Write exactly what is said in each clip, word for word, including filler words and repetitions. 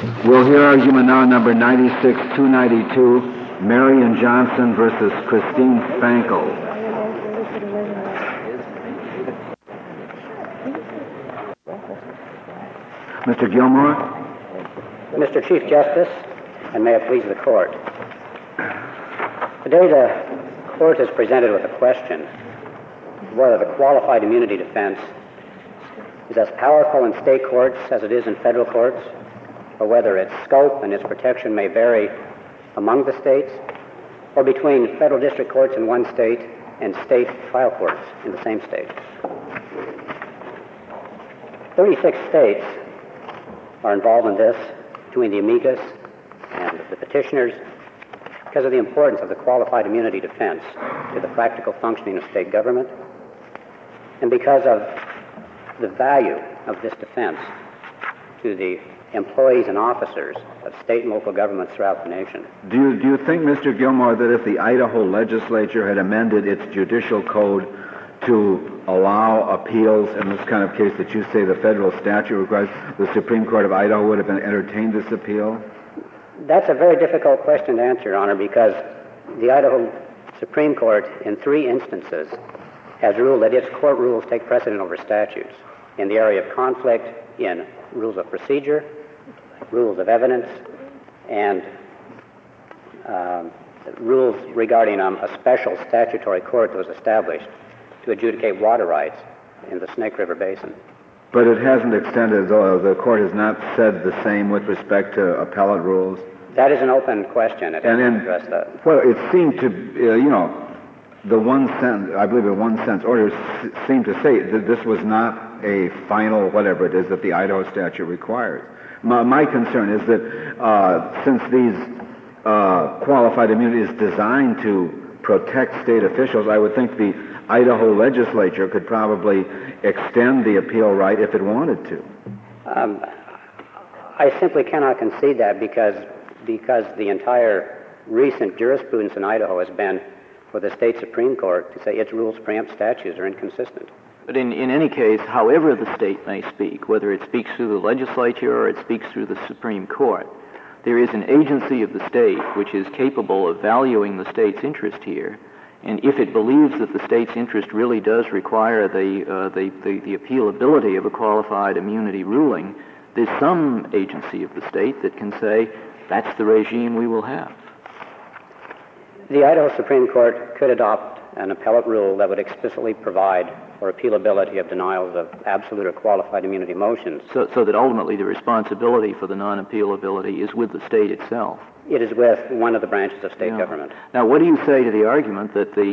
We'll hear argument now number ninety-six two ninety-two, Marion Johnson versus Christine Spankel. Mister Gilmore? Mister Chief Justice, and may it please the court. Today the court is presented with a question whether the qualified immunity defense is as powerful in state courts as it is in federal courts, or whether its scope and its protection may vary among the states, or between federal district courts in one state and state trial courts in the same state. thirty-six states are involved in this, between the amicus and the petitioners, because of the importance of the qualified immunity defense to the practical functioning of state government, and because of the value of this defense to the employees and officers of state and local governments throughout the nation. Do you, do you think, Mister Gilmore, that if the Idaho legislature had amended its judicial code to allow appeals in this kind of case that you say the federal statute requires, the Supreme Court of Idaho would have been entertained this appeal? That's a very difficult question to answer, Your Honor, because the Idaho Supreme Court, in three instances, has ruled that its court rules take precedent over statutes in the area of conflict, in rules of procedure, rules of evidence, and um, rules regarding um, a special statutory court that was established to adjudicate water rights in the Snake River Basin. But it hasn't extended, uh, the court has not said the same with respect to appellate rules? That is an open question. It and doesn't address that. Well, it seemed to, uh, you know, the one sentence, I believe the one sentence order s- seemed to say that this was not a final whatever it is that the Idaho statute requires. My, my concern is that uh, since these uh, qualified immunity is designed to protect state officials, I would think the Idaho legislature could probably extend the appeal right if it wanted to. Um, I simply cannot concede that because because the entire recent jurisprudence in Idaho has been for the state Supreme Court to say its rules preempt statutes are inconsistent. But in, in any case, however the state may speak, whether it speaks through the legislature or it speaks through the Supreme Court, there is an agency of the state which is capable of valuing the state's interest here. And if it believes that the state's interest really does require the, uh, the, the, the appealability of a qualified immunity ruling, there's some agency of the state that can say, that's the regime we will have. The Idaho Supreme Court could adopt an appellate rule that would explicitly provide for appealability of denials of absolute or qualified immunity motions. So, so that ultimately the responsibility for the non-appealability is with the state itself. It is with one of the branches of state yeah. government. Now, what do you say to the argument that the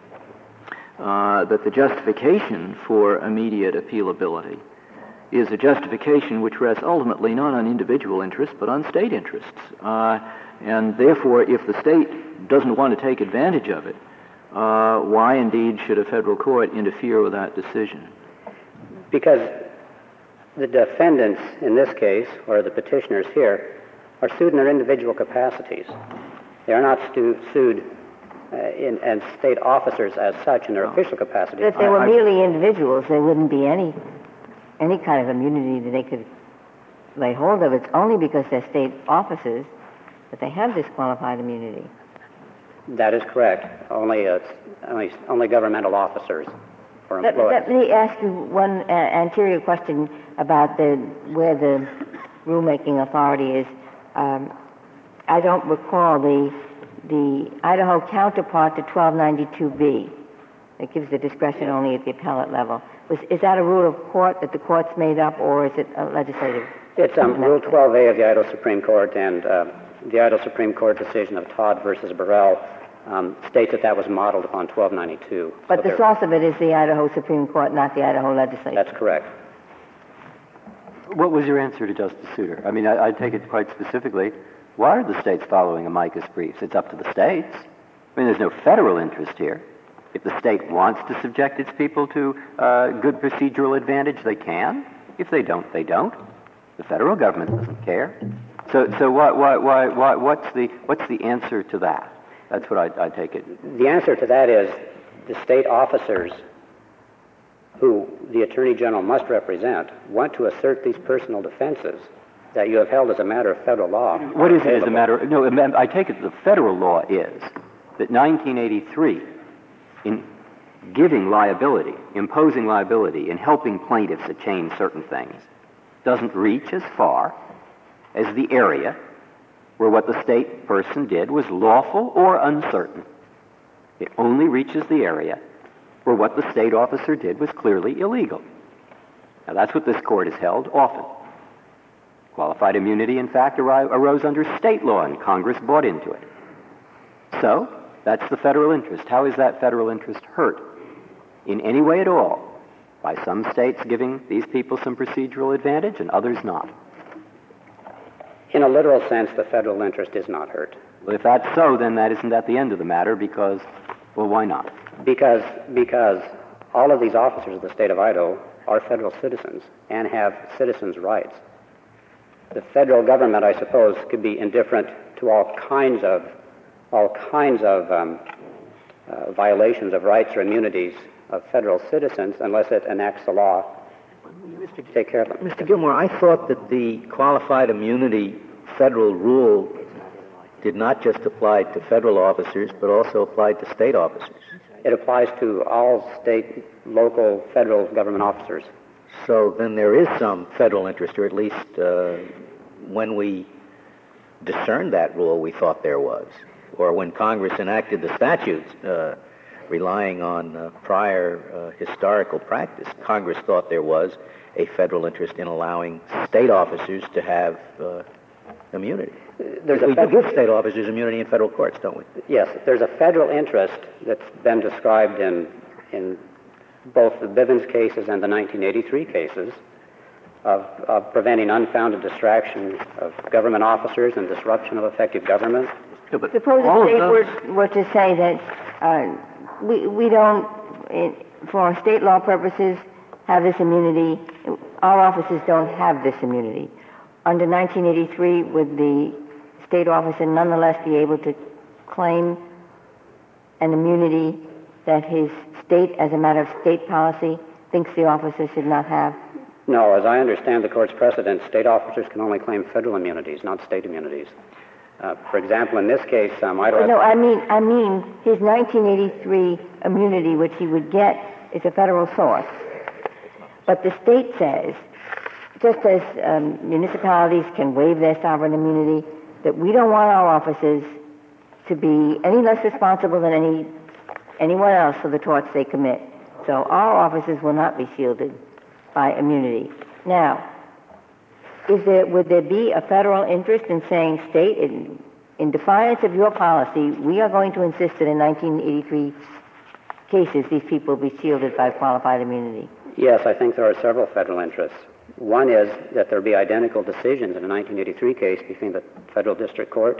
uh, that the justification for immediate appealability is a justification which rests ultimately not on individual interests but on state interests? Uh, and therefore, if the state doesn't want to take advantage of it, uh, why indeed should a federal court interfere with that decision? Because the defendants in this case, or the petitioners here, are sued in their individual capacities. They are not stu- sued uh, in, as state officers as such in their official capacity. But if they were I, I, merely individuals, there wouldn't be any any kind of immunity that they could lay hold of. It's only because they're state officers that they have this qualified immunity. That is correct. Only uh, only, only governmental officers or employees. Let, let me ask you one uh, anterior question about the where the rulemaking authority is. Um, I don't recall the the Idaho counterpart to twelve ninety-two B. It gives the discretion only at the appellate level. Was, is that a rule of court that the court's made up, or is it a legislative? It's um, Rule twelve A of the Idaho Supreme Court, and uh, the Idaho Supreme Court decision of Todd versus Burrell um, states that that was modeled upon twelve ninety-two. But so the source of it is the Idaho Supreme Court, not the Idaho legislature. That's correct. What was your answer to Justice Souter? I mean, I, I take it quite specifically. Why are the states following amicus briefs? It's up to the states. I mean, there's no federal interest here. If the state wants to subject its people to uh, good procedural advantage, they can. If they don't, they don't. The federal government doesn't care. So, so what, what, what, what, what's the, what's the answer to that? That's what I, I take it. The answer to that is the state officers who the Attorney General must represent want to assert these personal defenses that you have held as a matter of federal law. What is it as a matter of, no, I take it the federal law is that nineteen eighty-three, in giving liability, imposing liability, and helping plaintiffs attain certain things, doesn't reach as far as the area where what the state person did was lawful or uncertain. It only reaches the area where what the state officer did was clearly illegal. Now, that's what this court has held often. Qualified immunity, in fact, ar- arose under state law, and Congress bought into it. So, that's the federal interest. How is that federal interest hurt in any way at all by some states giving these people some procedural advantage and others not? In a literal sense, the federal interest is not hurt. Well, if that's so, then that isn't at the end of the matter because, well, why not? Because, because all of these officers of the state of Idaho are federal citizens and have citizens' rights. The federal government, I suppose, could be indifferent to all kinds of all kinds of um, uh, violations of rights or immunities of federal citizens unless it enacts the law to take care of them. Mister Gilmore, I thought that the qualified immunity federal rule did not just apply to federal officers, but also applied to state officers. It applies to all state, local, federal government officers. So then there is some federal interest, or at least uh, when we discerned that rule, we thought there was. Or when Congress enacted the statutes uh, relying on uh, prior uh, historical practice, Congress thought there was a federal interest in allowing state officers to have uh, immunity. There's we a fed- give state officers immunity in federal courts, don't we? Yes, there's a federal interest that's been described in in both the Bivens cases and the nineteen eighty-three cases of, of preventing unfounded distraction of government officers and disruption of effective government. Yeah, but Suppose all the state of those, were, were to say that uh, we, we don't, in, for state law purposes, have this immunity. Our officers don't have this immunity. Under nineteen eighty-three, would the state officer nonetheless be able to claim an immunity that his state, as a matter of state policy, thinks the officer should not have? No, as I understand the court's precedent, state officers can only claim federal immunities, not state immunities. Uh, for example, in this case, um, I don't... No, I mean, I mean his nineteen eighty-three immunity, which he would get, is a federal source. But the state says, just as um, municipalities can waive their sovereign immunity, that we don't want our officers to be any less responsible than any anyone else for the torts they commit. So our officers will not be shielded by immunity. Now, is there, would there be a federal interest in saying, state, in, in defiance of your policy, we are going to insist that in nineteen eighty-three cases these people be shielded by qualified immunity? Yes, I think there are several federal interests. One is that there be identical decisions in a nineteen eighty-three case between the federal district court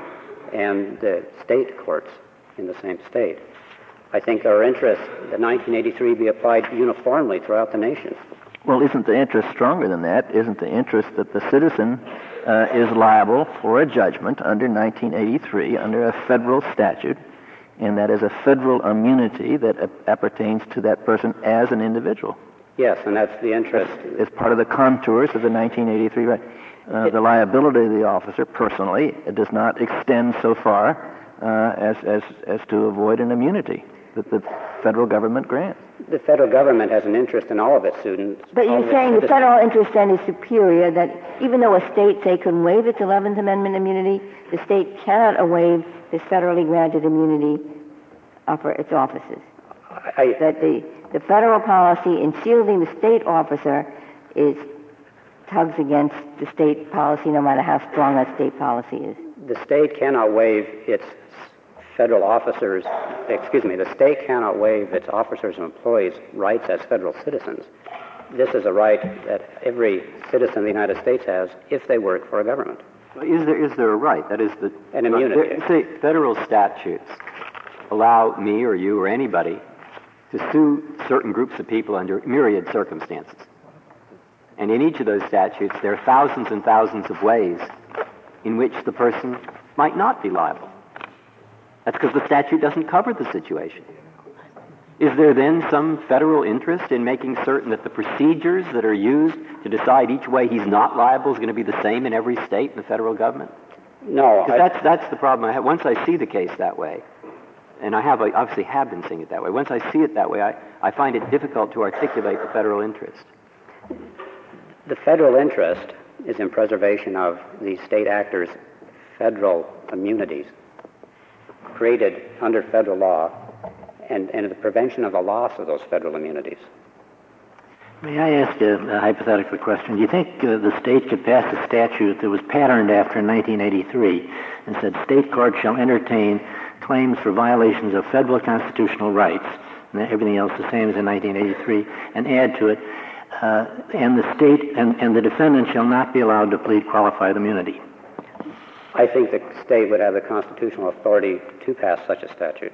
and the state courts in the same state. I think there are interests that nineteen eighty-three be applied uniformly throughout the nation. Well, isn't the interest stronger than that? Isn't the interest that the citizen uh, is liable for a judgment under nineteen eighty-three, under a federal statute, and that is a federal immunity that uh, appertains to that person as an individual? Yes, and that's the interest. It's part of the contours of the nineteen eighty-three right. Uh, the liability of the officer, personally, it does not extend so far uh, as, as, as to avoid an immunity that the federal government grants. The federal government has an interest in all of its students. But all you're of its saying the citizens. federal interest then is superior, that even though a state, say, can waive its eleventh Amendment immunity, the state cannot waive this federally granted immunity uh, for its officers. I, That the, the federal policy in shielding the state officer is tugs against the state policy, no matter how strong that state policy is. the state cannot waive its federal officers, excuse me, the state cannot waive its officers and employees' rights as federal citizens. This is a right that every citizen of the United States has if they work for a government. Is there is there a right? That is the An immunity. There, say, federal statutes allow me or you or anybody to sue certain groups of people under myriad circumstances. And in each of those statutes, there are thousands and thousands of ways in which the person might not be liable. That's because the statute doesn't cover the situation. Is there then some federal interest in making certain that the procedures that are used to decide each way he's not liable is going to be the same in every state in the federal government? No. I, that's, that's the problem I have. Once I see the case that way, and I have I obviously have been seeing it that way, once I see it that way, I, I find it difficult to articulate the federal interest. The federal interest is in preservation of the state actors' federal immunities created under federal law and, and the prevention of the loss of those federal immunities. May I ask a, a hypothetical question? Do you think uh, the state could pass a statute that was patterned after nineteen eighty-three and said state courts shall entertain claims for violations of federal constitutional rights, and everything else the same as in nineteen eighty-three, and add to it, uh, and the state and, and the defendant shall not be allowed to plead qualified immunity? I think the state would have the constitutional authority to pass such a statute.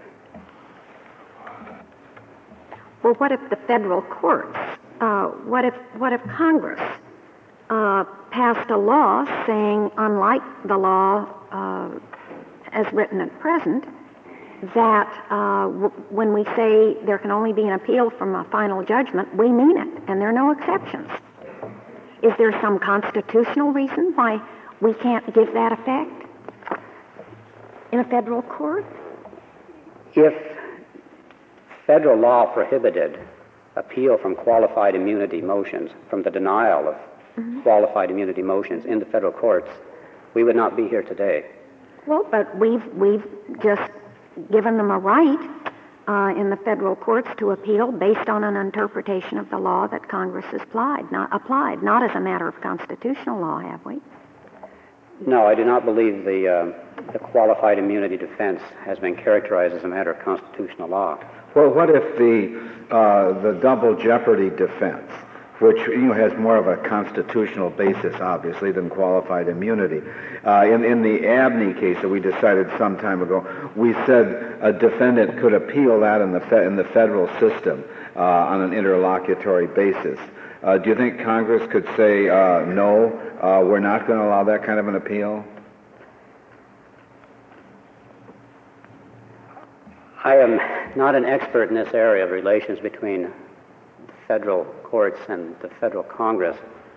Well, what if the federal courts, uh, what if what if Congress uh, passed a law saying, unlike the law uh, as written at present, that uh, w- when we say there can only be an appeal from a final judgment, we mean it, and there are no exceptions? Is there some constitutional reason why we can't give that effect in a federal court? If federal law prohibited appeal from qualified immunity motions, from the denial of mm-hmm. qualified immunity motions in the federal courts, we would not be here today. Well, but we've we've just given them a right uh, in the federal courts to appeal based on an interpretation of the law that Congress has applied, not applied, not as a matter of constitutional law, have we? No, I do not believe the uh, the qualified immunity defense has been characterized as a matter of constitutional law. Well, what if the uh, the double jeopardy defense, which you know has more of a constitutional basis, obviously, than qualified immunity? Uh, in in the Abney case that we decided some time ago, we said a defendant could appeal that in the fe- in the federal system uh, on an interlocutory basis. Uh, do you think Congress could say uh, no, uh, we're not going to allow that kind of an appeal? I am not an expert in this area of relations between the federal courts and the federal Congress,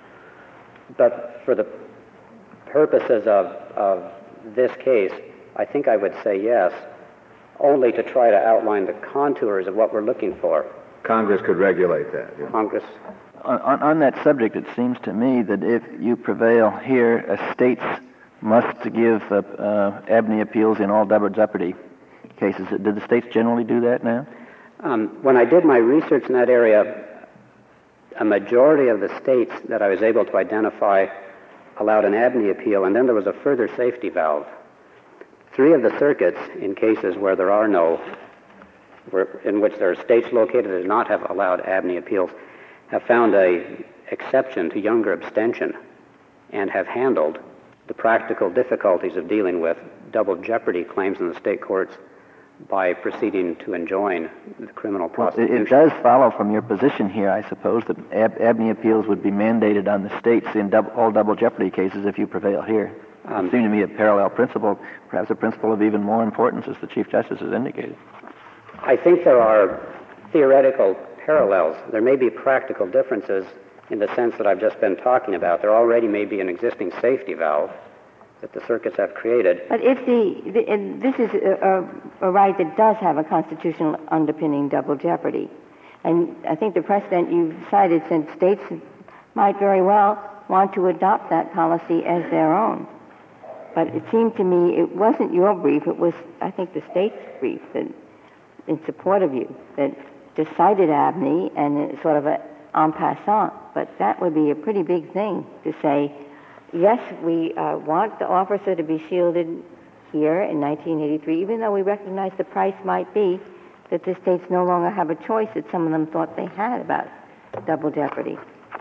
but for the purposes of, of this case, I think I would say yes, only to try to outline the contours of what we're looking for. Congress could regulate that. Yeah. Congress. On, on that subject, it seems to me that if you prevail here, uh, states must give uh, uh, Abney appeals in all double jeopardy cases. Did the states generally do that now? Um, when I did my research in that area, a majority of the states that I was able to identify allowed an Abney appeal, and then there was a further safety valve. Three of the circuits, in cases where there are no, where, in which there are states located that do not have allowed Abney appeals, have found a exception to younger abstention and have handled the practical difficulties of dealing with double jeopardy claims in the state courts by proceeding to enjoin the criminal prosecution. Well, it, it does follow from your position here, I suppose, that Ab- Abney appeals would be mandated on the states in dub- all double jeopardy cases if you prevail here. Um, it seems to me a parallel principle, perhaps a principle of even more importance, as the Chief Justice has indicated. I think there are theoretical parallels. There may be practical differences in the sense that I've just been talking about. There already may be an existing safety valve that the circuits have created. But if the, the and this is a, a, a right that does have a constitutional underpinning, double jeopardy, and I think the precedent you've cited since states might very well want to adopt that policy as their own. But it seemed to me it wasn't your brief, it was, I think, the state's brief that, in support of you, that decided Abney and it's sort of a en passant. But that would be a pretty big thing to say, yes, we uh, want the officer to be shielded here in nineteen eighty-three, even though we recognize the price might be that the states no longer have a choice that some of them thought they had about double jeopardy.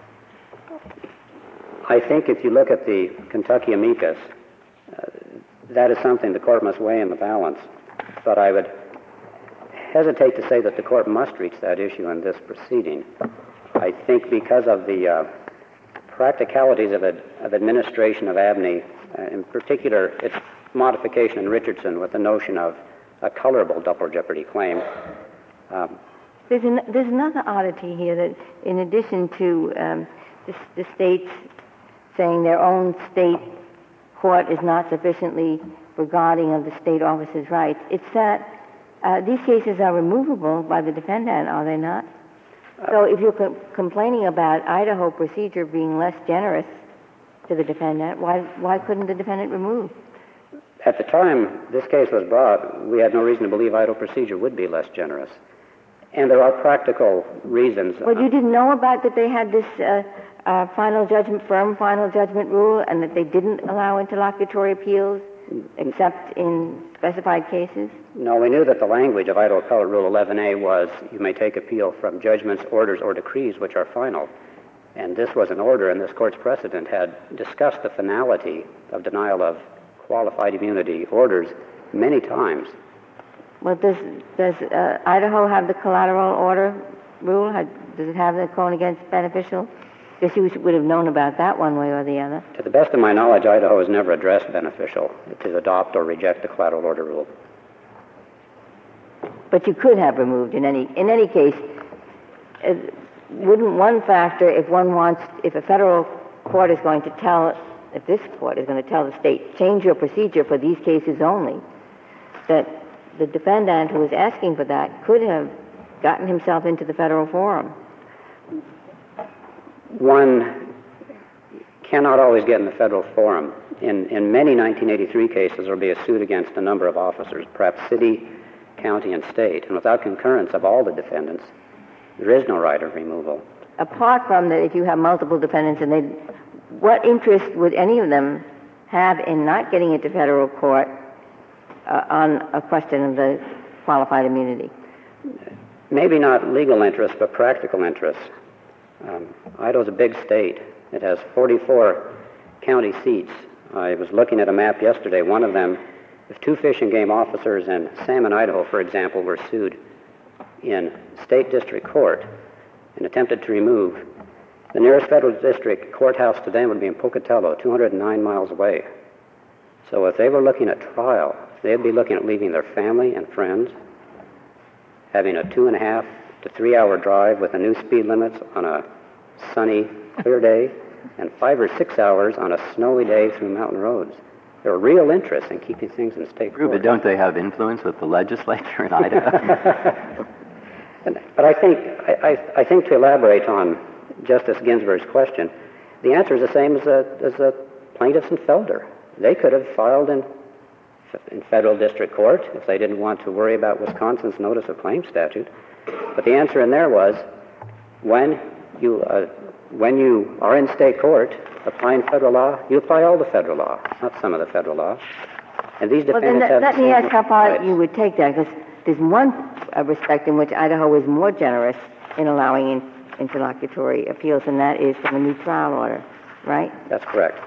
I think if you look at the Kentucky amicus, uh, that is something the court must weigh in the balance. But I would hesitate to say that the court must reach that issue in this proceeding. I think because of the uh, practicalities of, ad- of administration of Abney, uh, in particular its modification in Richardson with the notion of a colorable double jeopardy claim, um, There's, an, there's another oddity here that, in addition to um, the, the states saying their own state court is not sufficiently regarding of the state officer's rights, it's that uh, these cases are removable by the defendant, are they not? So if you're co- complaining about Idaho procedure being less generous to the defendant, why, why couldn't the defendant remove? At the time this case was brought, we had no reason to believe Idaho procedure would be less generous. And there are practical reasons. Well, you didn't know about that they had this uh, uh, final judgment, firm final judgment rule, and that they didn't allow interlocutory appeals except in specified cases? No, we knew that the language of Idaho Appellate Rule eleven A was you may take appeal from judgments, orders, or decrees which are final. And this was an order, and this court's precedent had discussed the finality of denial of qualified immunity orders many times. Well, does, does uh, Idaho have the collateral order rule? Does it have the cone against beneficial? Guess you would have known about that one way or the other. To the best of my knowledge, Idaho has never addressed beneficial to adopt or reject the collateral order rule. But you could have removed in any in any case. Uh, wouldn't one factor, if one wants, if a federal court is going to tell, if this court is going to tell the state, change your procedure for these cases only, that the defendant who was asking for that could have gotten himself into the federal forum? One cannot always get in the federal forum. In, in many nineteen eighty-three cases, there will be a suit against a number of officers, perhaps city, county, and state. And without concurrence of all the defendants, there is no right of removal. Apart from that, if you have multiple defendants, and they, what interest would any of them have in not getting into federal court uh, on a question of the qualified immunity? Maybe not legal interest, but practical interest. Um, Idaho's a big state. It has forty-four county seats. I was looking at a map yesterday. One of them, if two fish and game officers in Salmon, Idaho, for example, were sued in state district court and attempted to remove, the nearest federal district courthouse to them would be in Pocatello, two hundred nine miles away. So if they were looking at trial, they'd be looking at leaving their family and friends, having a two and a half to three hour drive with the new speed limits on a sunny, clear day, and five or six hours on a snowy day through mountain roads. There are real interests in keeping things in state court. But don't they have influence with the legislature in Idaho? and, but I think, I, I, I think to elaborate on Justice Ginsburg's question, the answer is the same as the, as the plaintiffs in Felder. They could have filed in, in federal district court if they didn't want to worry about Wisconsin's notice of claim statute. But the answer in there was, when you, uh, when you are in state court applying federal law, you apply all the federal law, not some of the federal law. And these well, defendants then have let the me same ask how far rights. you would take that, because there's one uh, respect in which Idaho is more generous in allowing in, interlocutory appeals, and that is from a new trial order, right? That's correct.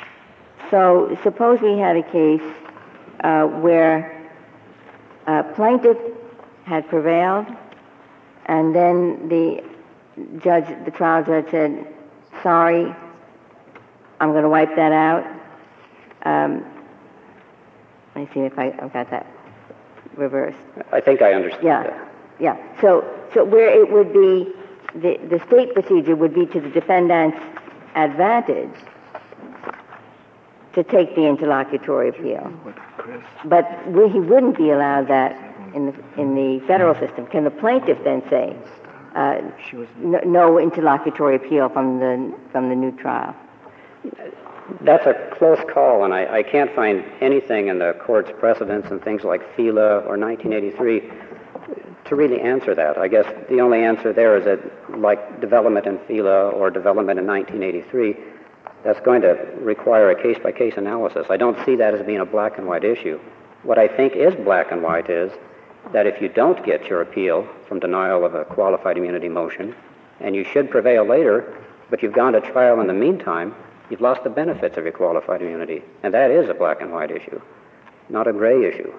So suppose we had a case uh, where a plaintiff had prevailed, and then the judge, the trial judge said, sorry, I'm going to wipe that out. Um, let me see if I, I've got that reversed. I think I understand Yeah, that. yeah. So, so where it would be, the, the state procedure would be to the defendant's advantage to take the interlocutory appeal. But we, he wouldn't be allowed that in the, in the federal system. Can the plaintiff then say, uh, no, no interlocutory appeal from the, from the new trial? That's a close call, and I, I can't find anything in the court's precedents and things like FILA or nineteen eighty-three to really answer that. I guess the only answer there is that, like development in FILA or development in nineteen eighty-three, that's going to require a case-by-case analysis. I don't see that as being a black and white issue. What I think is black and white is that if you don't get your appeal from denial of a qualified immunity motion, and you should prevail later, but you've gone to trial in the meantime, you've lost the benefits of your qualified immunity. And that is a black and white issue, not a gray issue.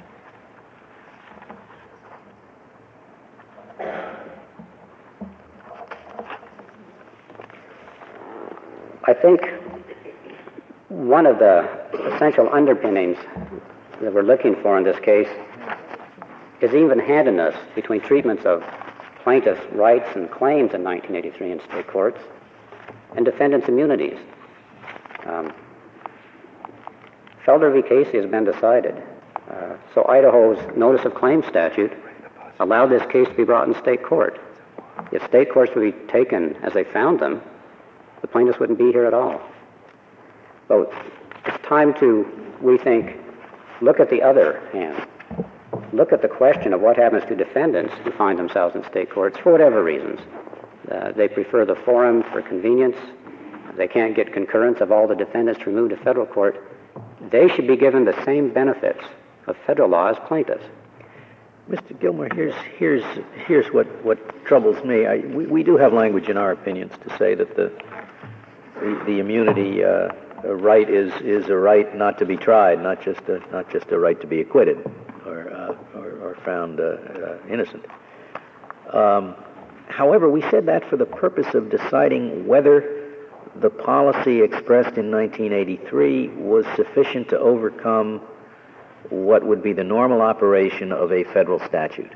I think one of the essential underpinnings that we're looking for in this case is even-handedness between treatments of plaintiffs' rights and claims in nineteen eighty-three in state courts, and defendants' immunities. Um, Felder v. Casey has been decided. Uh, so Idaho's notice of claim statute allowed this case to be brought in state court. If state courts would be taken as they found them, the plaintiffs wouldn't be here at all. So it's time to, we think, look at the other hand. Look at the question of what happens to defendants who find themselves in state courts for whatever reasons. Uh, they prefer the forum for convenience. They can't get concurrence of all the defendants removed to federal court. They should be given the same benefits of federal law as plaintiffs. Mister Gilmore, here's here's here's what, what troubles me. I, we, we do have language in our opinions to say that the the, the immunity uh, right is is a right not to be tried, not just a not just a right to be acquitted or uh, or, or found uh, uh, innocent. Um, however, we said that for the purpose of deciding whether the policy expressed in nineteen eighty-three was sufficient to overcome what would be the normal operation of a federal statute.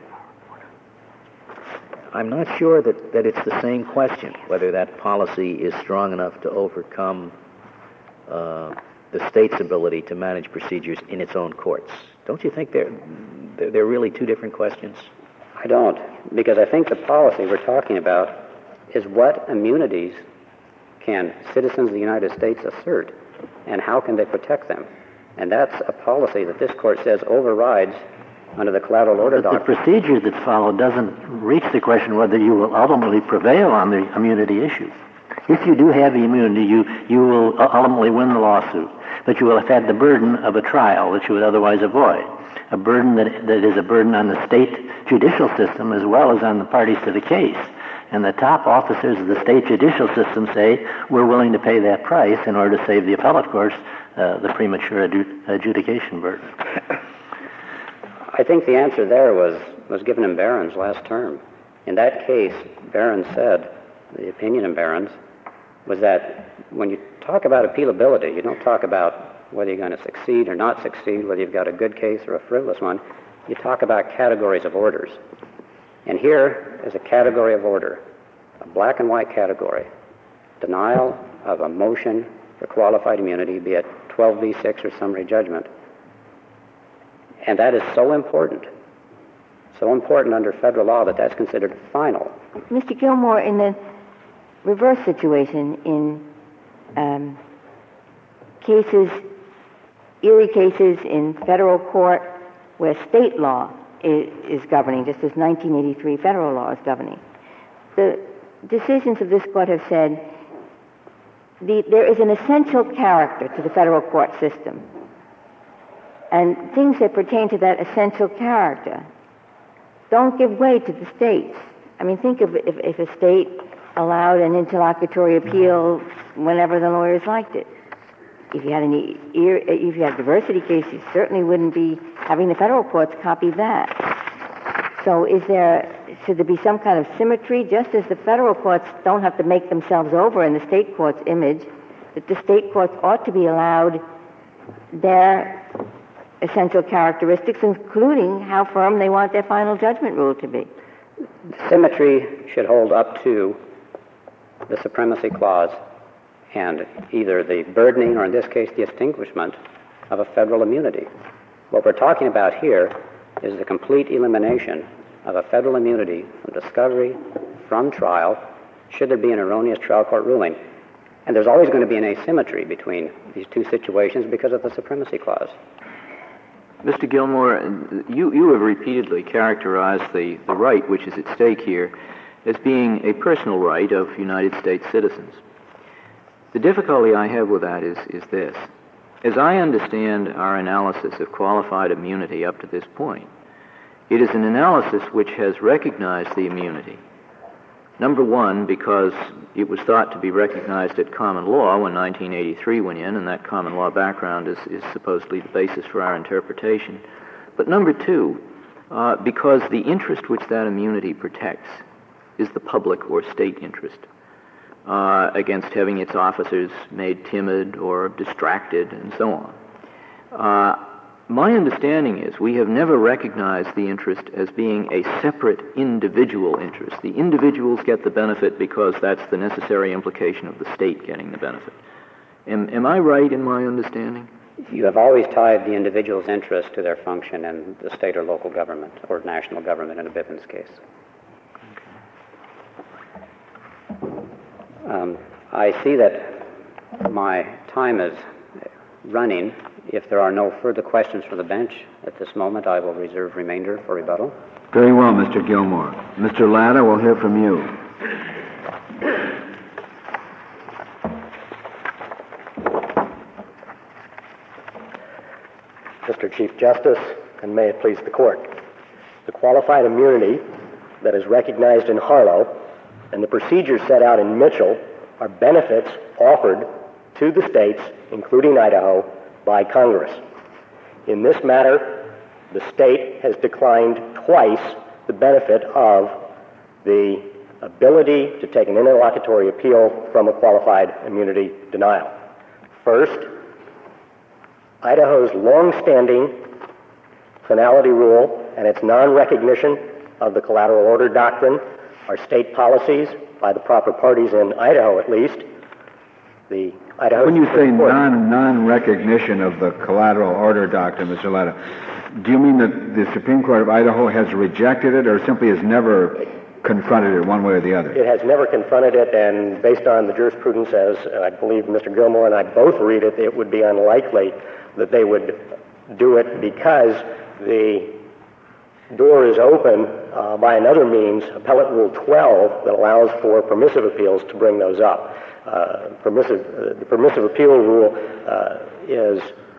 I'm not sure that, that it's the same question, whether that policy is strong enough to overcome uh, the state's ability to manage procedures in its own courts. Don't you think they're, they're, they're really two different questions? I don't, because I think the policy we're talking about is what immunities can citizens of the United States assert, and how can they protect them? And that's a policy that this court says overrides under the collateral order but doctrine. The procedure that's followed doesn't reach the question whether you will ultimately prevail on the immunity issue. If you do have the immunity, you, you will ultimately win the lawsuit, but you will have had the burden of a trial that you would otherwise avoid, a burden that, that is a burden on the state judicial system as well as on the parties to the case. And the top officers of the state judicial system say, we're willing to pay that price in order to save the appellate courts uh, the premature adju- adjudication burden. I think the answer there was, was given in Barron's last term. In that case, Barron said, the opinion in Barron's, was that when you talk about appealability, you don't talk about whether you're going to succeed or not succeed, whether you've got a good case or a frivolous one. You talk about categories of orders. And here is a category of order, a black and white category, denial of a motion for qualified immunity, be it twelve b six or summary judgment. And that is so important, so important under federal law that that's considered final. Mister Gilmore, in the reverse situation, in um, cases, eerie cases in federal court where state law is, is governing, just as nineteen eighty-three federal law is governing, the decisions of this court have said the, there is an essential character to the federal court system. And things that pertain to that essential character don't give way to the states. I mean, think of if, if a state allowed an interlocutory appeal whenever the lawyers liked it. If you had any, if you had diversity cases, you certainly wouldn't be having the federal courts copy that. So is there, should there be some kind of symmetry, just as the federal courts don't have to make themselves over in the state court's image, that the state courts ought to be allowed their essential characteristics, including how firm they want their final judgment rule to be? Symmetry should hold up to the supremacy clause and either the burdening or, in this case, the extinguishment of a federal immunity. What we're talking about here is the complete elimination of a federal immunity from discovery, from trial, should there be an erroneous trial court ruling. And there's always going to be an asymmetry between these two situations because of the supremacy clause. Mister Gilmore, you, you have repeatedly characterized the, the right which is at stake here as being a personal right of United States citizens. The difficulty I have with that is, is this. As I understand our analysis of qualified immunity up to this point, it is an analysis which has recognized the immunity. Number one, because it was thought to be recognized at common law when nineteen eighty-three went in, and that common law background is, is supposedly the basis for our interpretation. But number two, uh, because the interest which that immunity protects is the public or state interest uh, against having its officers made timid or distracted and so on. Uh, My understanding is we have never recognized the interest as being a separate individual interest. The individuals get the benefit because that's the necessary implication of the state getting the benefit. Am, am I right in my understanding? You have always tied the individual's interest to their function in the state or local government or national government in a Bivens case. Um, I see that my time is running. If there are no further questions from the bench at this moment, I will reserve remainder for rebuttal. Very well, Mister Gilmore. Mister Latta, we'll hear from you. Mister Chief Justice, and may it please the Court, the qualified immunity that is recognized in Harlow and the procedures set out in Mitchell are benefits offered to the states, including Idaho, by Congress. In this matter, the state has declined twice the benefit of the ability to take an interlocutory appeal from a qualified immunity denial. First, Idaho's long-standing finality rule and its non-recognition of the collateral order doctrine are state policies by the proper parties in Idaho, at least. The Idaho when you say Supreme Court, non, non-recognition of the collateral order doctrine, Mister Latta, do you mean that the Supreme Court of Idaho has rejected it or simply has never confronted it one way or the other? It has never confronted it, and based on the jurisprudence, as I believe Mister Gilmore and I both read it, it would be unlikely that they would do it because the door is open uh, by another means, Appellate Rule twelve, that allows for permissive appeals to bring those up. Uh, permissive, uh, the permissive appeal rule uh, is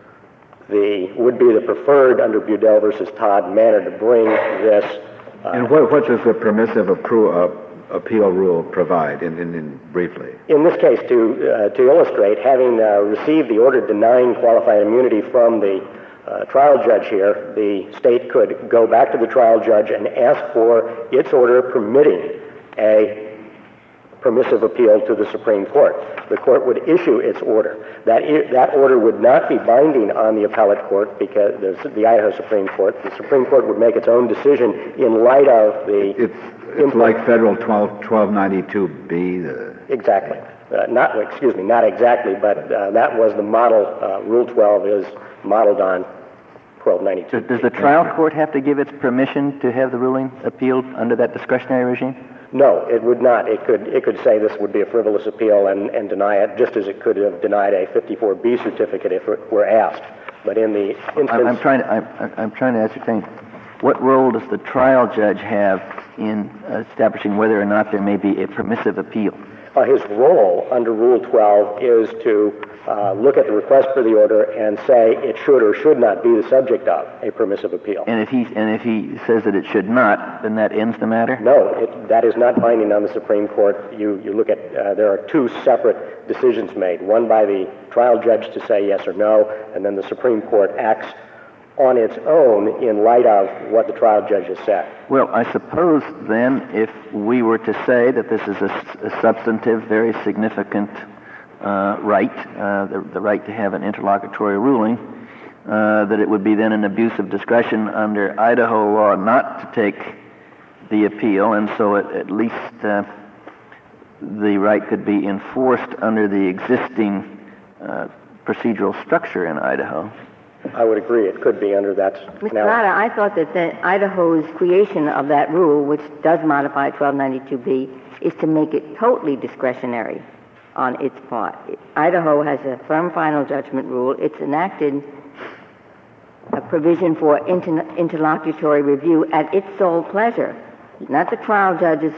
the would be the preferred under Budell versus Todd manner to bring this. Uh, and what, what does the permissive appro- uh, appeal rule provide, in, in, in briefly? In this case, to uh, to illustrate, having uh, received the order denying qualified immunity from the uh, trial judge here, the state could go back to the trial judge and ask for its order permitting a permissive appeal to the Supreme Court. The court would issue its order. That I- that order would not be binding on the appellate court because the, the Idaho Supreme Court. The Supreme Court would make its own decision in light of the. It's, it's like federal twelve ninety-two B. The... Exactly. Uh, not excuse me, not exactly, but uh, that was the model. Uh, Rule twelve is modeled on twelve ninety-two. Does the trial court have to give its permission to have the ruling appealed under that discretionary regime? No, it would not. It could it could say this would be a frivolous appeal and, and deny it, just as it could have denied a fifty-four B certificate if it were asked. But in the instance... I'm, I'm trying to I'm, I'm trying to ascertain, what role does the trial judge have in establishing whether or not there may be a permissive appeal? Uh, his role under Rule twelve is to uh, look at the request for the order and say it should or should not be the subject of a permissive appeal. And if he and if he says that it should not, then that ends the matter? No, it, that is not binding on the Supreme Court. You you look at uh, there are two separate decisions made, one by the trial judge to say yes or no, and then the Supreme Court acts on its own in light of what the trial judge has said. Well, I suppose then if we were to say that this is a, a substantive, very significant uh, right, uh, the, the right to have an interlocutory ruling, uh, that it would be then an abuse of discretion under Idaho law not to take the appeal, and so at, at least uh, the right could be enforced under the existing uh, procedural structure in Idaho. I would agree. It could be under that. Mister Latta, I thought that the Idaho's creation of that rule, which does modify twelve ninety-two B, is to make it totally discretionary on its part. Idaho has a firm final judgment rule. It's enacted a provision for inter- interlocutory review at its sole pleasure, not the trial judge's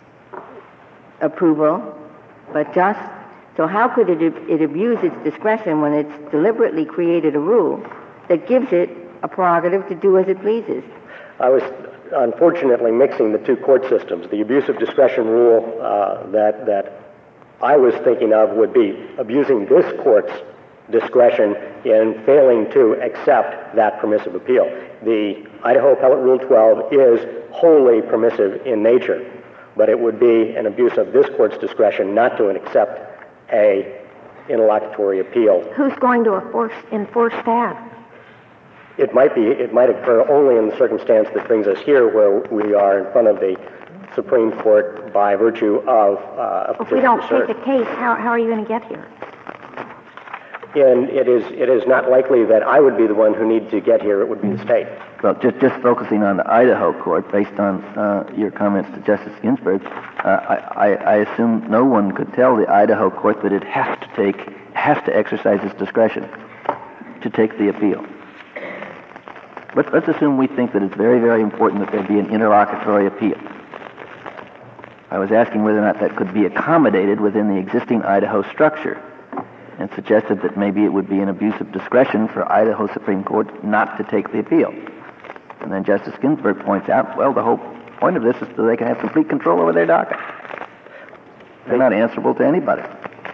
approval, but just, so how could it, it abuse its discretion when it's deliberately created a rule that gives it a prerogative to do as it pleases? I was unfortunately mixing the two court systems. The abuse of discretion rule uh, that that I was thinking of would be abusing this court's discretion in failing to accept that permissive appeal. The Idaho Appellate Rule twelve is wholly permissive in nature, but it would be an abuse of this court's discretion not to accept a interlocutory appeal. Who's going to enforce, enforce that? it might be, it might occur only in the circumstance that brings us here, where we are in front of the Supreme Court by virtue of uh, a If we don't cert. take a case, how, how are you going to get here? And it is, it is not likely that I would be the one who needs to get here. It would be the state. Well, just, just focusing on the Idaho court, based on uh, your comments to Justice Ginsburg, uh, I, I, I assume no one could tell the Idaho court that it has to take, has to exercise its discretion to take the appeal. Let's, let's assume we think that it's very, very important that there be an interlocutory appeal. I was asking whether or not that could be accommodated within the existing Idaho structure, and suggested that maybe it would be an abuse of discretion for Idaho Supreme Court not to take the appeal. And then Justice Ginsburg points out, well, the whole point of this is so they can have complete control over their docket. They're not answerable to anybody.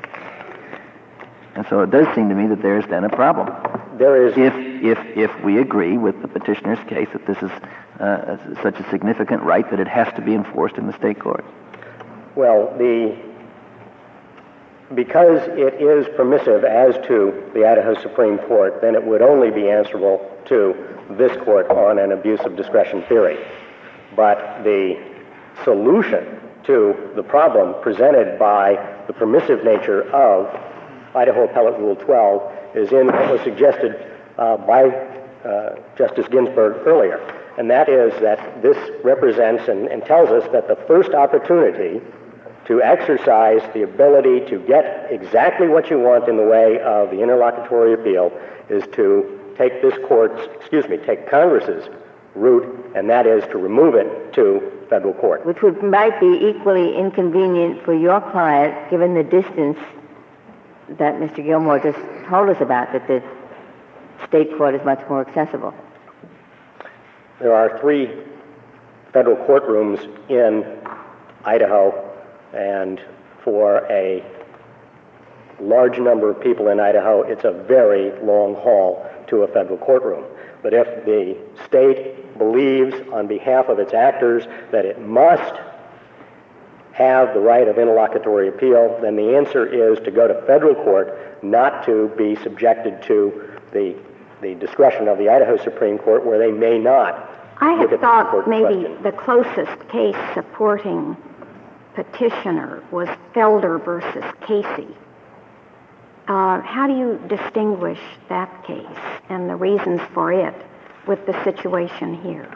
And so it does seem to me that there is then a problem. There is... If, if, if we agree with the petitioner's case that this is uh, such a significant right that it has to be enforced in the state court. Well, the... Because it is permissive as to the Idaho Supreme Court, then it would only be answerable to this court on an abuse of discretion theory. But the solution to the problem presented by the permissive nature of Idaho Appellate Rule twelve is in what was suggested uh, by uh, Justice Ginsburg earlier. And that is that this represents and, and tells us that the first opportunity to exercise the ability to get exactly what you want in the way of the interlocutory appeal is to take this court's, excuse me, take Congress's route, and that is to remove it to federal court. Which would, might be equally inconvenient for your client, given the distance that Mister Gilmore just told us about, that the state court is much more accessible. There are three federal courtrooms in Idaho, and for a large number of people in Idaho, it's a very long haul to a federal courtroom. But if the state believes on behalf of its actors that it must have the right of interlocutory appeal, then the answer is to go to federal court, not to be subjected to the, the discretion of the Idaho Supreme Court, where they may not. I have thought maybe question. the closest case supporting petitioner was Felder versus Casey. Uh, how do you distinguish that case and the reasons for it with the situation here?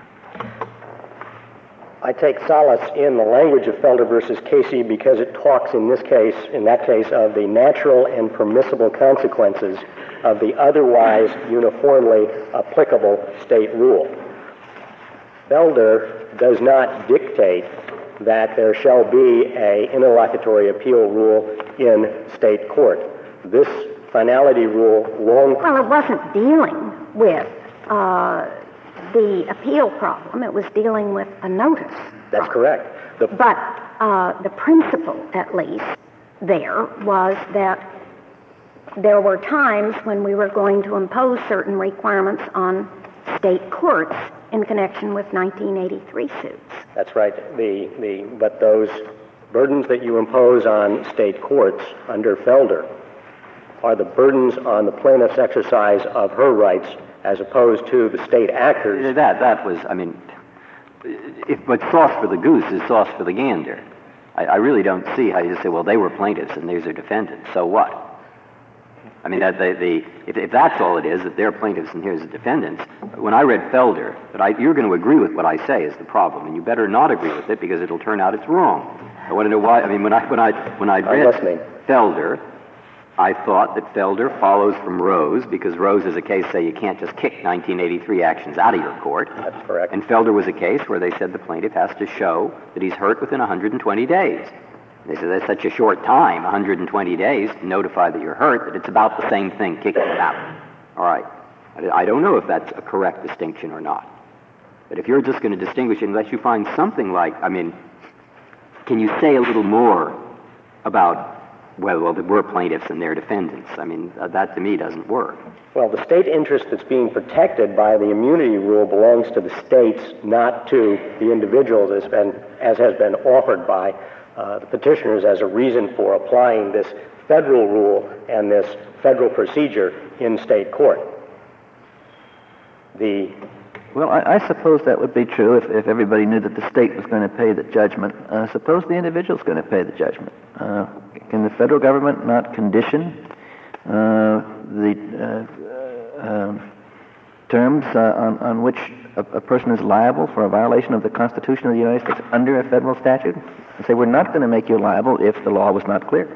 I take solace in the language of Felder versus Casey because it talks in this case, in that case, of the natural and permissible consequences of the otherwise uniformly applicable state rule. Felder does not dictate that there shall be a interlocutory appeal rule in state court. This finality rule long... Well, it wasn't dealing with uh, the appeal problem. It was dealing with a notice. That's problem. correct. The... But uh, the principle, at least, there was that there were times when we were going to impose certain requirements on state courts in connection with nineteen eighty-three suits. That's right. The, the, but those burdens that you impose on state courts under Felder are the burdens on the plaintiff's exercise of her rights as opposed to the state actors. That, that was, I mean, if but sauce for the goose is sauce for the gander. I, I really don't see how you say, well, they were plaintiffs and these are defendants, so what? I mean, that the, the, if, if that's all it is, that they're plaintiffs and here's the defendants, when I read Felder, but I, you're going to agree with what I say is the problem, and you better not agree with it because it'll turn out it's wrong. I want to know why. I mean, when I when I when I read Felder, I thought that Felder follows from Rose because Rose is a case say you can't just kick nineteen eighty-three actions out of your court. That's correct. And Felder was a case where they said the plaintiff has to show that he's hurt within one hundred twenty days. They said that's such a short time, one hundred twenty days, to notify that you're hurt, that it's about the same thing, kicking it out. All right. I don't know if that's a correct distinction or not. But if you're just going to distinguish it, unless you find something like, I mean, can you say a little more about, well, well, we're plaintiffs and they're defendants? I mean, that to me doesn't work. Well, the state interest that's being protected by the immunity rule belongs to the states, not to the individuals, as, been, as has been offered by Uh, the petitioners as a reason for applying this federal rule and this federal procedure in state court. the Well, I, I suppose that would be true if, if everybody knew that the state was going to pay the judgment. Uh, suppose the individual's going to pay the judgment. Uh, can the federal government not condition uh, the uh, uh, terms uh, on, on which a, a person is liable for a violation of the Constitution of the United States under a federal statute? And say, we're not going to make you liable if the law was not clear.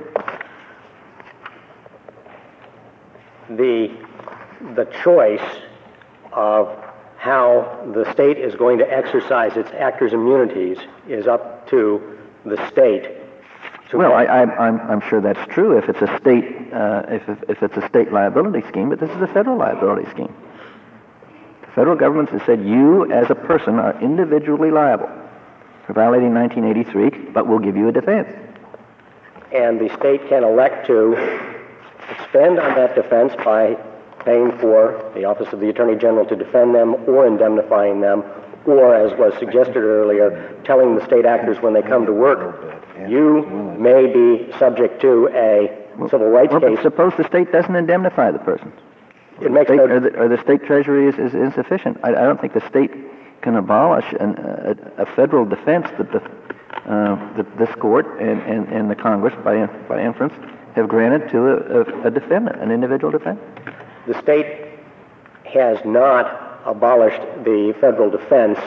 the the choice of how the state is going to exercise its actors' immunities is up to the state. To well, I, I, I'm, I'm sure that's true if it's a state uh, if, if, if it's a state liability scheme, but this is a federal liability scheme. The federal government has said you, as a person, are individually liable for violating nineteen eighty-three, but we'll give you a defense. And the state can elect to expend on that defense by paying for the Office of the Attorney General to defend them or indemnifying them, or, as was suggested earlier, telling the state actors when they come to work, you may be subject to a civil rights well, case. But suppose the state doesn't indemnify the person. It makes state, no... or, the, or the state treasury is, is insufficient. I, I don't think the state can abolish an, a, a federal defense that the, uh, that this court and, and, and the Congress, by, by inference, have granted to a, a, a defendant, an individual defendant. The state has not abolished the federal defense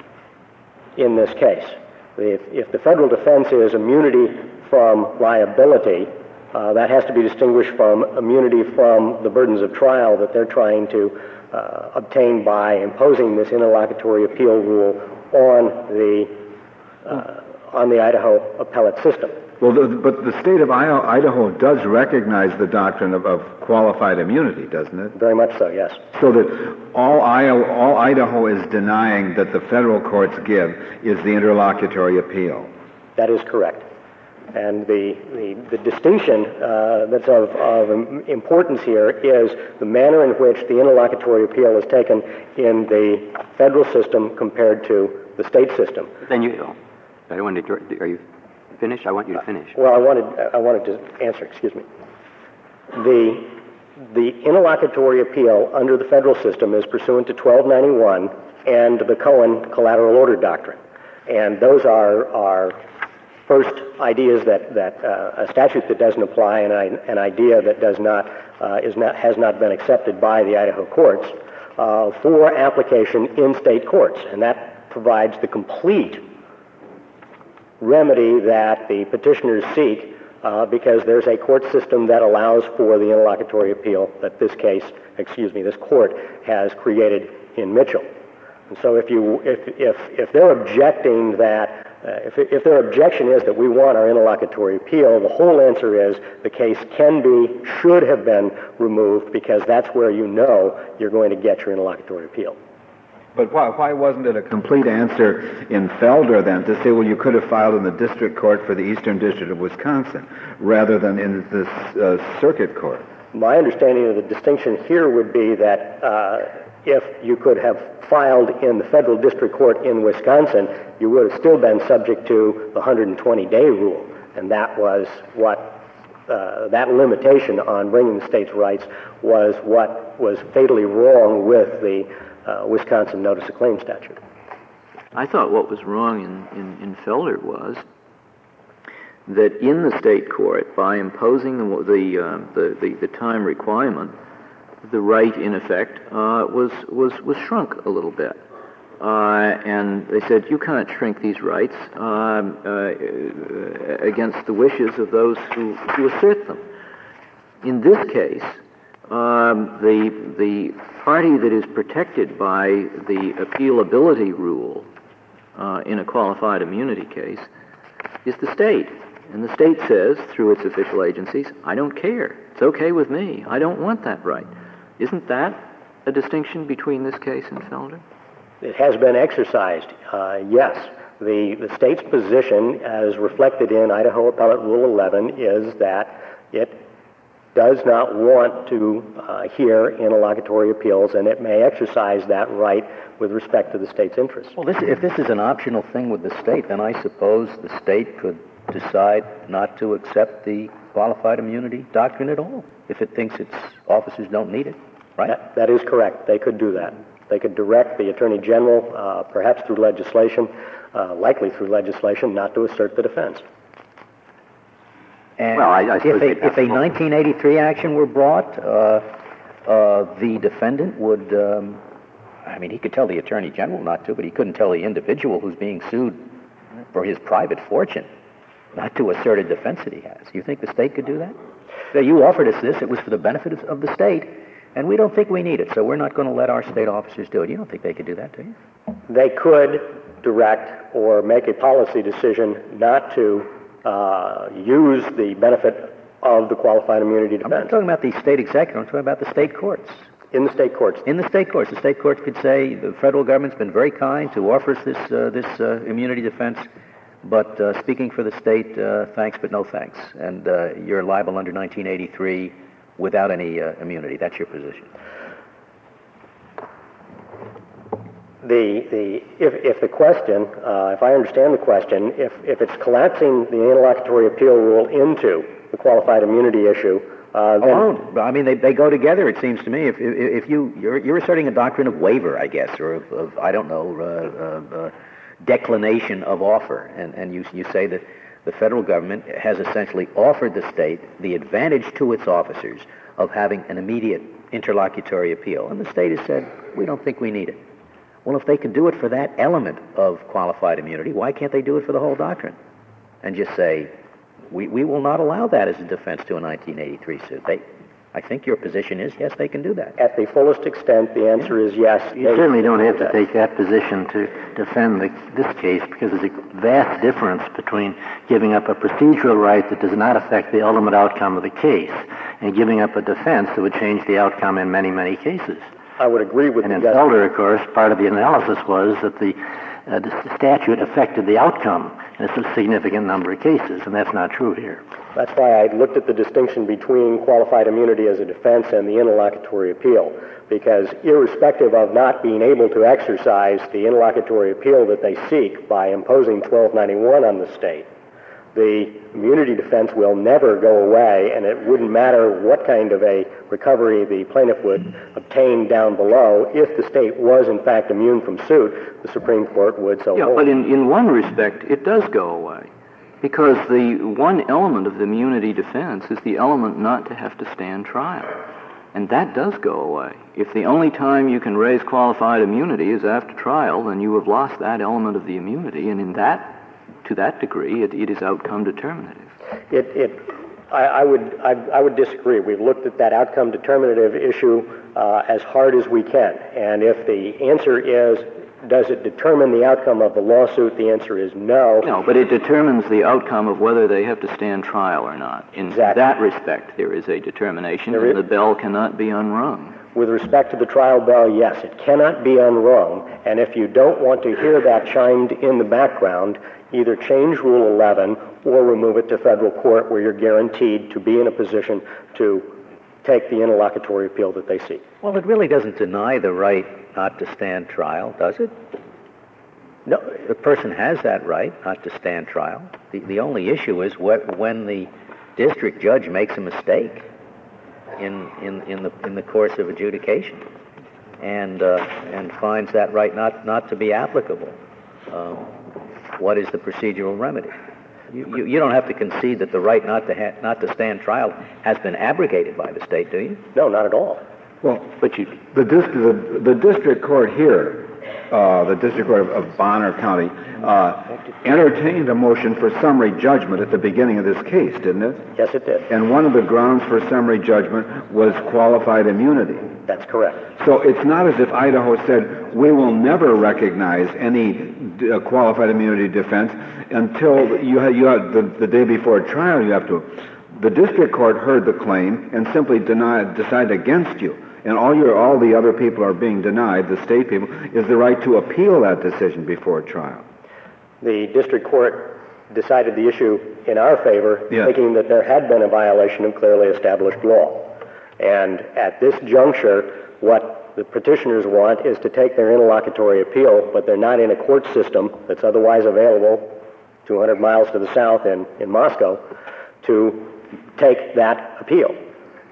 in this case. If, if the federal defense is immunity from liability, uh, that has to be distinguished from immunity from the burdens of trial that they're trying to uh, obtain by imposing this interlocutory appeal rule on the uh, on the Idaho appellate system. Well, the, but the state of Idaho does recognize the doctrine of, of qualified immunity, doesn't it? Very much so, yes. So that all, Iowa, all Idaho is denying that the federal courts give is the interlocutory appeal. That is correct. And the, the, the distinction uh, that's of, of importance here is the manner in which the interlocutory appeal is taken in the federal system compared to the state system. Then you, I don't want to, are you finished? I want you to finish. Well, I wanted, I wanted to answer, excuse me. The, the interlocutory appeal under the federal system is pursuant to twelve ninety-one and the Cohen collateral order doctrine. And those are, are first ideas that, that uh, a statute that doesn't apply and an idea that does not, uh, is not, has not been accepted by the Idaho courts uh, for application in state courts. And that provides the complete remedy that the petitioners seek uh, because there's a court system that allows for the interlocutory appeal that this case, excuse me, this court has created in Mitchell. And so if you, if, if, if they're objecting that, uh, if, if their objection is that we want our interlocutory appeal, the whole answer is the case can be, should have been removed because that's where you know you're going to get your interlocutory appeal. But why, why wasn't it a complete answer in Felder then to say, well, you could have filed in the district court for the Eastern District of Wisconsin rather than in this uh, circuit court? My understanding of the distinction here would be that uh, if you could have filed in the federal district court in Wisconsin, you would have still been subject to the one hundred twenty day rule. And that was what, uh, that limitation on bringing the state's rights was what was fatally wrong with the Uh, Wisconsin Notice of Claim statute. I thought what was wrong in, in, in Felder was that in the state court, by imposing the, the, uh, the, the, the time requirement, the right, in effect, uh, was, was, was shrunk a little bit. Uh, and they said, you can't shrink these rights um, uh, against the wishes of those who, who assert them. In this case, Um, the the party that is protected by the appealability rule uh, in a qualified immunity case is the state. And the state says, through its official agencies, I don't care. It's okay with me. I don't want that right. Isn't that a distinction between this case and Felder? It has been exercised, uh, yes. The, the state's position, as reflected in Idaho Appellate Rule eleven, is that it does not want to uh, hear interlocutory appeals, and it may exercise that right with respect to the state's interests. Well, this, if this is an optional thing with the state, then I suppose the state could decide not to accept the qualified immunity doctrine at all, if it thinks its officers don't need it, right? That, that is correct. They could do that. They could direct the Attorney General, uh, perhaps through legislation, uh, likely through legislation, not to assert the defense. And Well, I- I if suppose a, they'd have if a to- nineteen eighty-three action were brought, uh, uh, the defendant would, um, I mean, he could tell the Attorney General not to, but he couldn't tell the individual who's being sued for his private fortune not to assert a defense that he has. You think the state could do that? So you offered us this, it was for the benefit of, of the state, and we don't think we need it, so we're not going to let our state officers do it. You don't think they could do that, do you? They could direct or make a policy decision not to uh, use the benefit of the qualified immunity I'm not defense. talking about the state executive, I'm talking about the state courts. In the state courts. In the state courts, the state courts could say the federal government's been very kind to offer us this uh, this uh, immunity defense, but uh, speaking for the state, uh, thanks but no thanks, and uh, you're liable under nineteen eighty-three without any uh, immunity. That's your position. The, the, if, if the question, uh, if I understand the question, if, if it's collapsing the interlocutory appeal rule into the qualified immunity issue, uh, then Oh, I mean, they, they go together, it seems to me. If, if, if you, you're, you're asserting a doctrine of waiver, I guess, or of, of I don't know, uh, uh, uh, declination of offer, and, and you, you say that the federal government has essentially offered the state the advantage to its officers of having an immediate interlocutory appeal, and the state has said, we don't think we need it. Well, if they can do it for that element of qualified immunity, why can't they do it for the whole doctrine? And just say, we, we will not allow that as a defense to a nineteen eighty-three suit. They, I think your position is, yes, they can do that. at the fullest extent, the answer is yes. You they certainly can don't do have to that. take that position to defend the, this case, because there's a vast difference between giving up a procedural right that does not affect the ultimate outcome of the case and giving up a defense that would change the outcome in many, many cases. I would agree with And the in justice. Felder, of course, part of the analysis was that the, uh, the statute affected the outcome in a significant number of cases, and that's not true here. That's why I looked at the distinction between qualified immunity as a defense and the interlocutory appeal, because irrespective of not being able to exercise the interlocutory appeal that they seek by imposing twelve ninety-one on the state, the immunity defense will never go away, and it wouldn't matter what kind of a recovery the plaintiff would obtain down below. If the state was, in fact, immune from suit, the Supreme Court would so Yeah, hold. but in, in one respect, it does go away. Because the one element of the immunity defense is the element not to have to stand trial. And that does go away. If the only time you can raise qualified immunity is after trial, then you have lost that element of the immunity, and in that, to that degree, it, it is outcome determinative. It, it, I, I would, I, I would disagree. We've looked at that outcome determinative issue uh, as hard as we can, and if the answer is, does it determine the outcome of the lawsuit? The answer is no. No, but it determines the outcome of whether they have to stand trial or not. In Exactly. that respect, there is a determination, There and is- the bell cannot be unrung. With respect to the trial bell, yes, it cannot be unrung, and if you don't want to hear that chimed in the background, either change Rule eleven or remove it to federal court where you're guaranteed to be in a position to take the interlocutory appeal that they seek. Well, it really doesn't deny the right not to stand trial, does it? No, the person has that right not to stand trial. The, the only issue is what, when the district judge makes a mistake in, in, in, the, in the course of adjudication and, uh, and finds that right not, not to be applicable. Um, what is the procedural remedy? You, you, you don't have to concede that the right not to, ha- not to stand trial has been abrogated by the state, do you? No, not at all. Well, But you, the, dis- the, the district court here, uh, the district court of, of Bonner County, uh, entertained a motion for summary judgment at the beginning of this case, didn't it? Yes, it did. And one of the grounds for summary judgment was qualified immunity. That's correct. So it's not as if Idaho said, we will never recognize any uh, qualified immunity defense until you had, you had the, the day before trial you have to. The district court heard the claim and simply denied, decided against you. And all your, all the other people are being denied, the state people, is the right to appeal that decision before trial. The district court decided the issue in our favor, Yeah. thinking that there had been a violation of clearly established law. And at this juncture, what the petitioners want is to take their interlocutory appeal, but they're not in a court system that's otherwise available two hundred miles to the south in, in Moscow to take that appeal.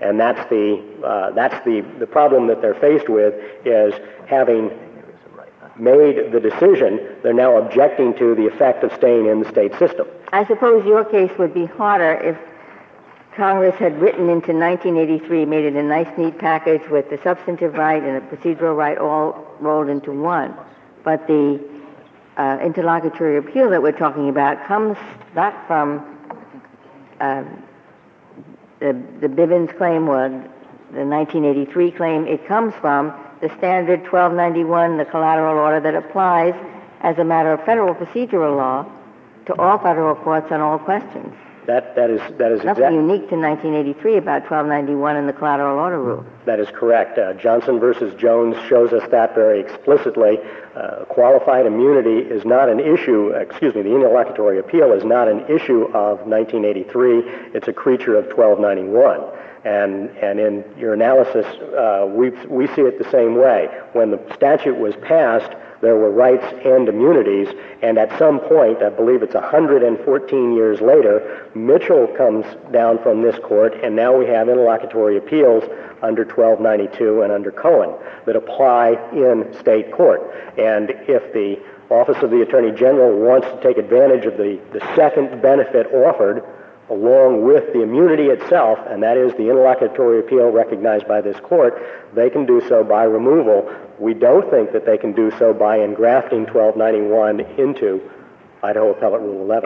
And that's the, uh, that's the, the problem that they're faced with, is having made the decision, they're now objecting to the effect of staying in the state system. I suppose your case would be harder if Congress had written into nineteen eighty-three, made it a nice, neat package with the substantive right and the procedural right all rolled into one. But the uh, interlocutory appeal that we're talking about comes not from uh, the, the Bivens claim or the nineteen eighty-three claim. It comes from the standard twelve ninety-one, the collateral order that applies as a matter of federal procedural law to all federal courts on all questions. That, that is, that is Nothing exactly unique to nineteen eighty-three about twelve ninety-one and the collateral order rule. That is correct. Uh, Johnson versus Jones shows us that very explicitly. Uh, qualified immunity is not an issue, excuse me, the interlocutory appeal is not an issue of nineteen eighty-three. It's a creature of twelve ninety-one. And, and in your analysis, uh, we, we see it the same way. When the statute was passed, there were rights and immunities, and at some point, I believe it's one hundred fourteen years later, Mitchell comes down from this court, and now we have interlocutory appeals under twelve ninety-two and under Cohen that apply in state court. And if the Office of the Attorney General wants to take advantage of the, the second benefit offered, along with the immunity itself, and that is the interlocutory appeal recognized by this court, they can do so by removal. We don't think that they can do so by engrafting twelve ninety-one into Idaho Appellate Rule eleven.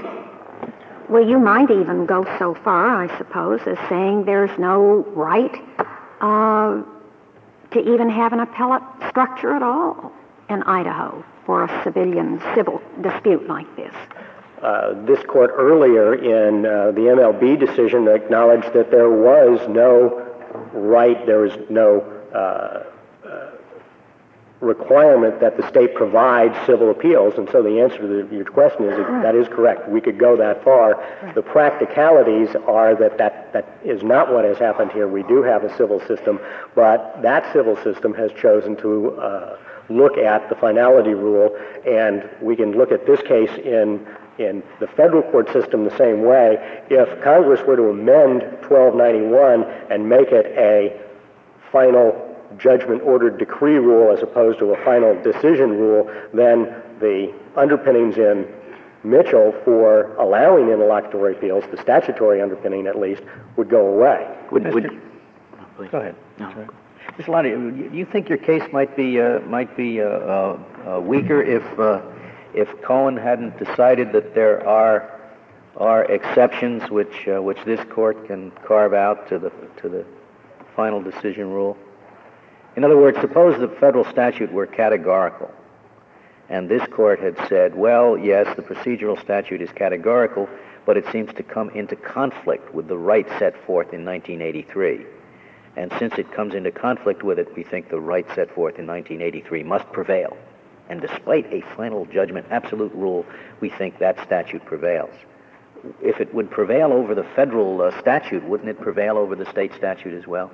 Well, you might even go so far, I suppose, as saying there's no right uh, to even have an appellate structure at all in Idaho for a civilian civil dispute like this. Uh, this court earlier in uh, the M L B decision acknowledged that there was no right, there was no uh, uh, requirement that the state provide civil appeals, and so the answer to the, your question is that, that is correct. We could go that far. Right. The practicalities are that, that that is not what has happened here. We do have a civil system, but that civil system has chosen to uh, look at the finality rule, and we can look at this case in in the federal court system the same way. If Congress were to amend twelve ninety-one and make it a final judgment ordered decree rule as opposed to a final decision rule, then the underpinnings in Mitchell for allowing interlocutory appeals, the statutory underpinning at least, would go away. Would, would, go ahead. No. Mister Lonnie, do you think your case might be uh, might be uh, uh, weaker if uh, if Cohen hadn't decided that there are are exceptions which uh, which this court can carve out to the to the final decision rule? In other words, suppose the federal statute were categorical, and this court had said, well, yes, the procedural statute is categorical, but it seems to come into conflict with the right set forth in nineteen eighty-three. And since it comes into conflict with it, we think the right set forth in nineteen eighty-three must prevail. And despite a final judgment absolute rule, we think that statute prevails. If it would prevail over the federal uh, statute, wouldn't it prevail over the state statute as well?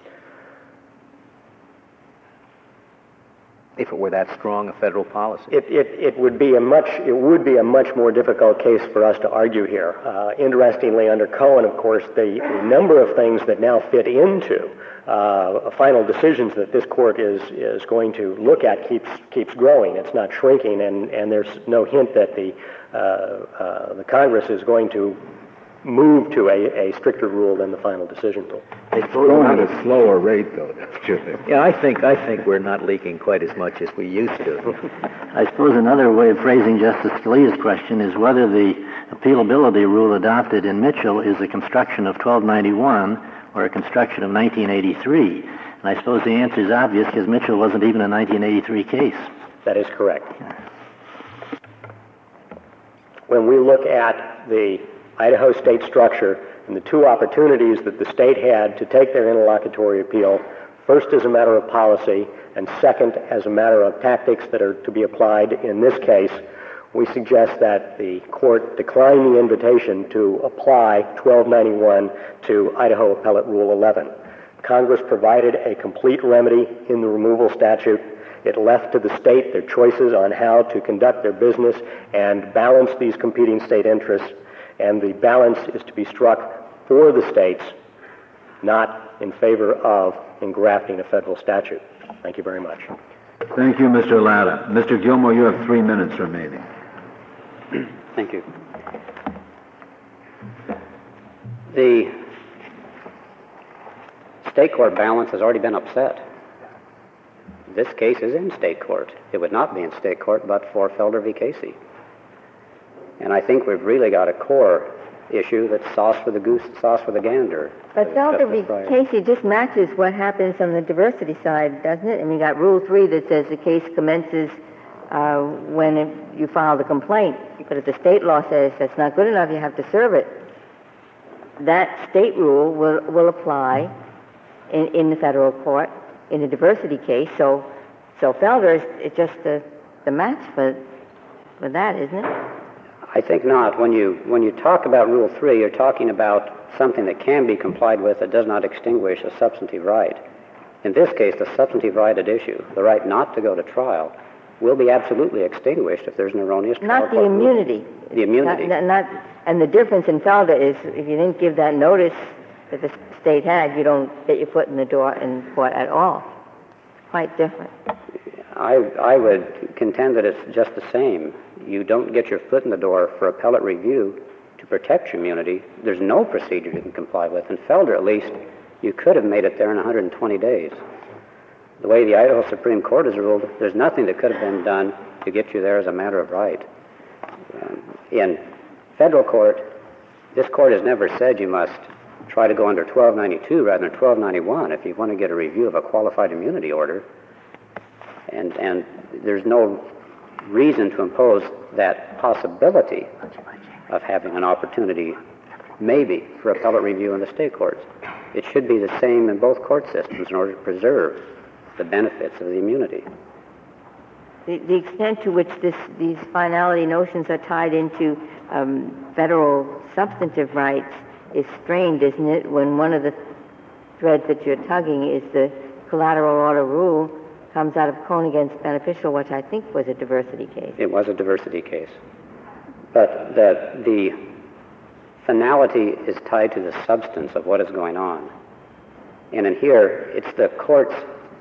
If it were that strong a federal policy. It, it, it would be a much it would be a much more difficult case for us to argue here. Uh, interestingly, under Cohen, of course, the, the number of things that now fit into uh, final decisions that this court is is going to look at keeps keeps growing. It's not shrinking, and, and there's no hint that the uh, uh, the Congress is going to move to a, a stricter rule than the final decision rule. It's going at a slower rate, though. That's just it. Yeah, I think I think we're not leaking quite as much as we used to. I suppose another way of phrasing Justice Scalia's question is whether the appealability rule adopted in Mitchell is a construction of twelve ninety-one or a construction of nineteen eighty-three. And I suppose the answer is obvious because Mitchell wasn't even a nineteen eighty-three case. That is correct. When we look at the Idaho state structure and the two opportunities that the state had to take their interlocutory appeal, first as a matter of policy and second as a matter of tactics that are to be applied in this case, we suggest that the court decline the invitation to apply twelve ninety-one to Idaho Appellate Rule eleven. Congress provided a complete remedy in the removal statute. It left to the state their choices on how to conduct their business and balance these competing state interests, and the balance is to be struck for the states not in favor of engrafting a federal statute. Thank you very much. Thank you, Mister Latta. Mister Gilmore, you have three minutes remaining. Thank you. The state court balance has already been upset. This case is in state court. It would not be in state court but for Felder v. Casey. And I think we've really got a core issue that's sauce for the goose, sauce for the gander. But Felder v. Casey just matches what happens on the diversity side, doesn't it? I mean, you got Rule three that says the case commences uh, when it, you file the complaint. But if the state law says that's not good enough, you have to serve it. That state rule will, will apply in, in the federal court in a diversity case. So, so Felder is it's just the, the match for, for that, isn't it? I think not. When you when you talk about Rule three, you're talking about something that can be complied with that does not extinguish a substantive right. In this case, the substantive right at issue, the right not to go to trial, will be absolutely extinguished if there's an erroneous trial. Not the immunity. The immunity. Not, not, not, and the difference in Felder is if you didn't give that notice that the state had, you don't get your foot in the door in court at all. Quite different. I, I would contend that it's just the same. You don't get your foot in the door for appellate review to protect your immunity. There's no procedure you can comply with. In Felder, at least, you could have made it there in one hundred twenty days. The way the Idaho Supreme Court has ruled, there's nothing that could have been done to get you there as a matter of right. Um, in federal court, this court has never said you must try to go under twelve ninety-two rather than twelve ninety-one if you want to get a review of a qualified immunity order. And, and there's no reason to impose that possibility of having an opportunity, maybe, for appellate review in the state courts. It should be the same in both court systems in order to preserve the benefits of the immunity. The, the extent to which this, these finality notions are tied into um, federal substantive rights is strained, isn't it, when one of the threads that you're tugging is the collateral order rule comes out of Cohn against Beneficial, which I think was a diversity case. It was a diversity case. But the, the finality is tied to the substance of what is going on. And in here, it's the court's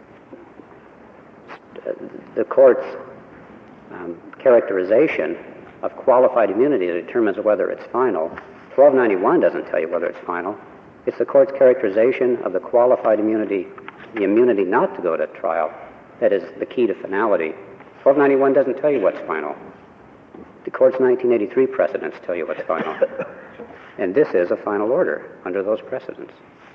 the court's um, characterization of qualified immunity that determines whether it's final. twelve ninety-one doesn't tell you whether it's final. It's the court's characterization of the qualified immunity, the immunity not to go to trial, that is the key to finality. twelve ninety-one doesn't tell you what's final. The court's nineteen eighty-three precedents tell you what's final. And this is a final order under those precedents.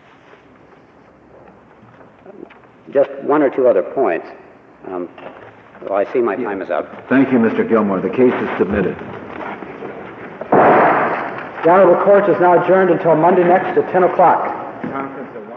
Just one or two other points. Um, well, I see my time is up. Thank you, Mister Gilmore. The case is submitted. The Honorable Court is now adjourned until Monday next at ten o'clock.